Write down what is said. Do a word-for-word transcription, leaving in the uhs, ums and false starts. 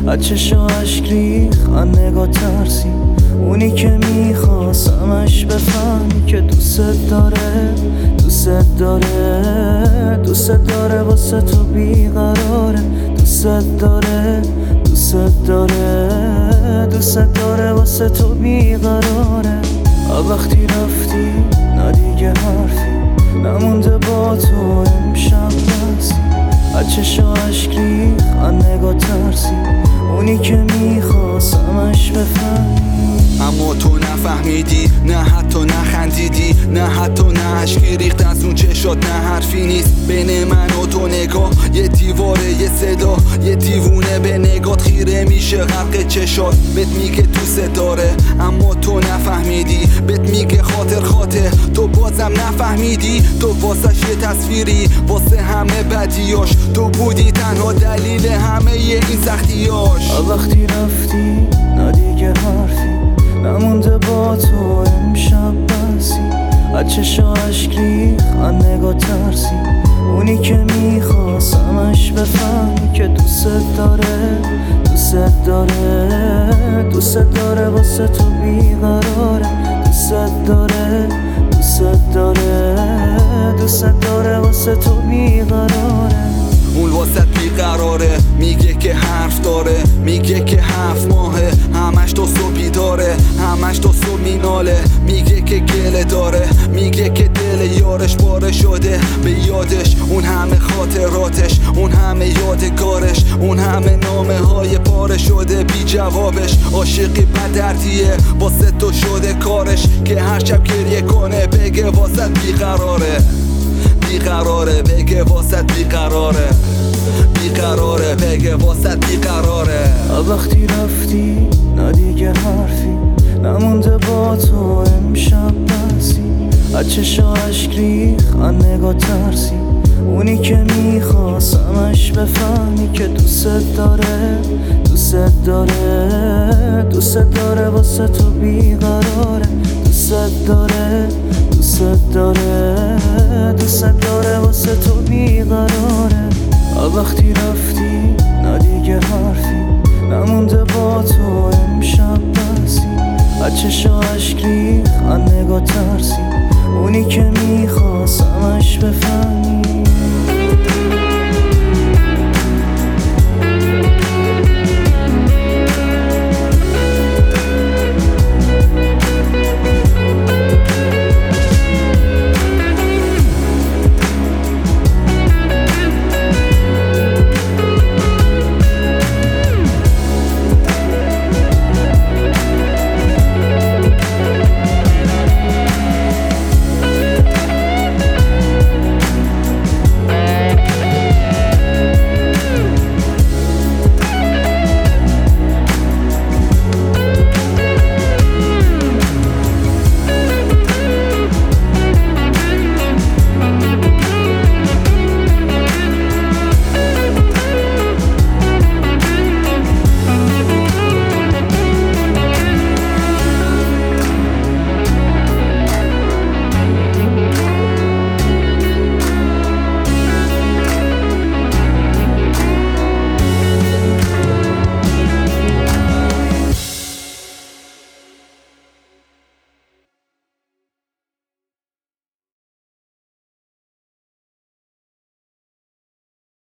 از چشا عشق ریخ، از نگاه ترسی. اونی که میخواست همش بفهمی که دوست داره، دوست داره، دوست داره، واسه تو بیقراره. دوست داره، دوست داره، دوست داره، واسه تو بیقراره. وقتی رفتی نه دیگه حرفی نمونده با تو امشب بسی. از چشا عشق ریخ، از نگاه ترسی. اونی که میخواست همش بفهمی اما تو نفهمیدی، نه حتی نخندیدی، نه حتی نه عشقی ریخت از اون چشات، نه حرفی نیست بین من و تو. نگاه یه دیواره، یه صدا، یه دیوونه به نگات خیره میشه غرق چشات. بهت میگه دوست داره اما تو نفهمیدی، بهت میگه خاطر خاطر تو بازم نفهمیدی. تو واسش یه تصویری، واسه همه بدیاش تو بودی تنها دلیل همه این سختیاش. وقتی رفتی نه دیگه حرفی نمونده با تو امشب بسی. از چشا عشق ریخ، از نگاه ترسی. اونی که میخواست همش بفهمی که دوست داره، دوست داره، دوست داره، واسه تو بیقراره. دوست داره، دوست داره، دوست داره، واسه تو بیقراره. اون واسه بیقراره، میگه که حرف داره، میگه که هفت ماهه همش تو صبحی داره، همش تو صبح میناله. میگه که گله داره، میگه که دل یارش باره شده به یادش. اون همه خاطراتش، اون همه یادگارش، اون همه نامه های پاره شده بی جوابش. عاشقی بدردیه واسه تو شده کارش که هر شب گریه کنه بگه واسه بیقراره، بیقراره، بگه واسه بیقراره، بیقراره، بگه واسه بیقراره. وقتی رفتی نه دیگه حرفی نمونده با تو امشب بسی. از چشا عشق ریخ، از نگاه ترسی. اونی که میخواست همش بفهمی که دوست داره، دوست داره، دوست داره، واسه تو بیقراره. دوست داره، دوست داره، دوست داره، واسه تو بیقراره. وقتی رفتی نه دیگه حرفی نمونده با تو امشب بسی. از چشا عشق ریخ، از نگاه ترسی.